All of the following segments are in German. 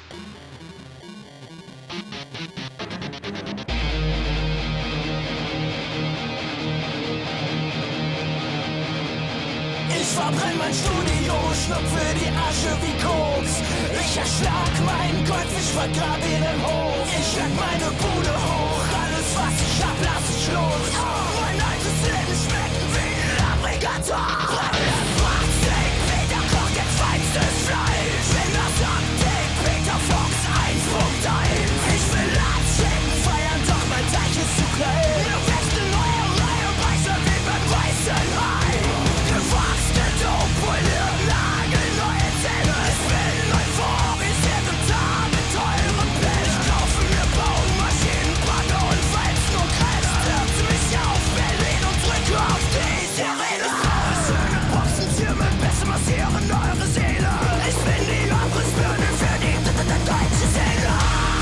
Ich verbrenn mein Studio, schnupfe die Asche wie Koks. Ich erschlag meinen Goldfisch, vergrab ihn im Hof. Ich jag meine Bude hoch, alles was ich hab, lass ich los. Mein altes Leben schmeckt wie ein Aggregator. Brennendes Frachtsteak, Peter kocht jetzt feinstes Fleisch. Wenn das Update, Peter Fox 1.1. Ich will abschicken, feiern, doch mein Teich ist zu klein. Mir wächst eine neue Reihe, weißer wie beim weißen Hai. Gewachsene Dope-Pulle, nagelneue Zähne. Ich bin euphorisiert und habe teuren Pech. Kaufe mir Baumaschinen, Bagger und Walzen und Kreis. Hört mich auf Berlin und drücke auf die Sirene. Ich brauche schöne Boxenzimmer, besser massieren eure Seele. Ich bin die Abrissbirne für die deutsche Seele.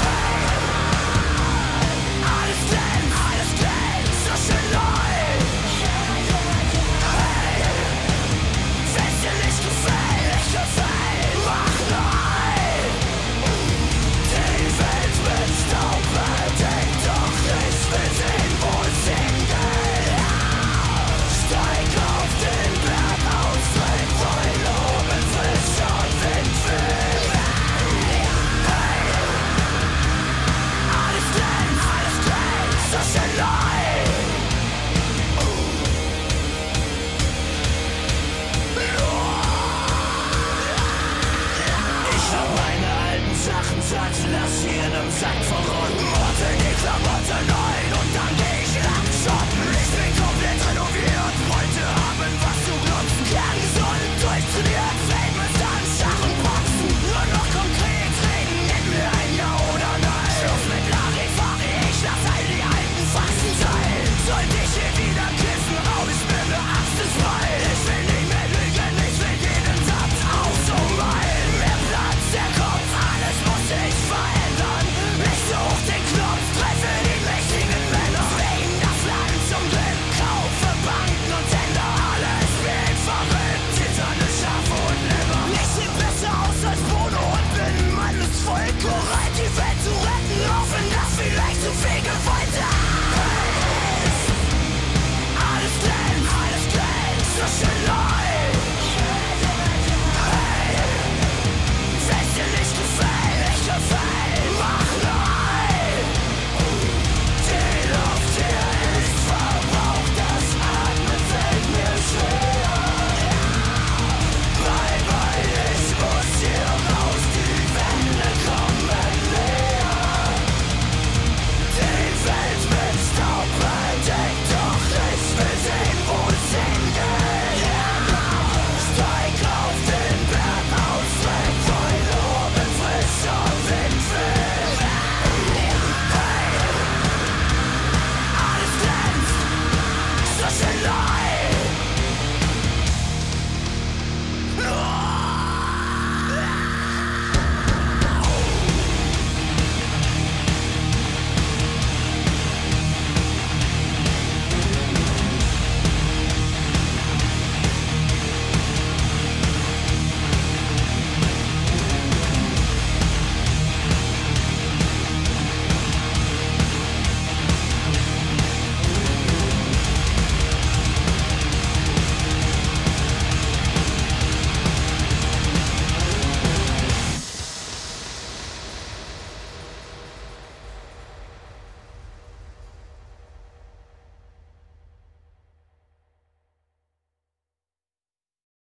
Alles glänzt, so schön neu. Wenn's dir nicht gefällt, mach neu. Die Welt mit Staub bedeckt, doch ich will sehen, wo es hingeht. Steig auf den Berg aus, trink voll oben, frisch und Wind weht. Alles glänzt, so schön neu. Ich hab meine alten Sachen satt, lass sie in nem Sack verrotten. Mord in die Klamotten.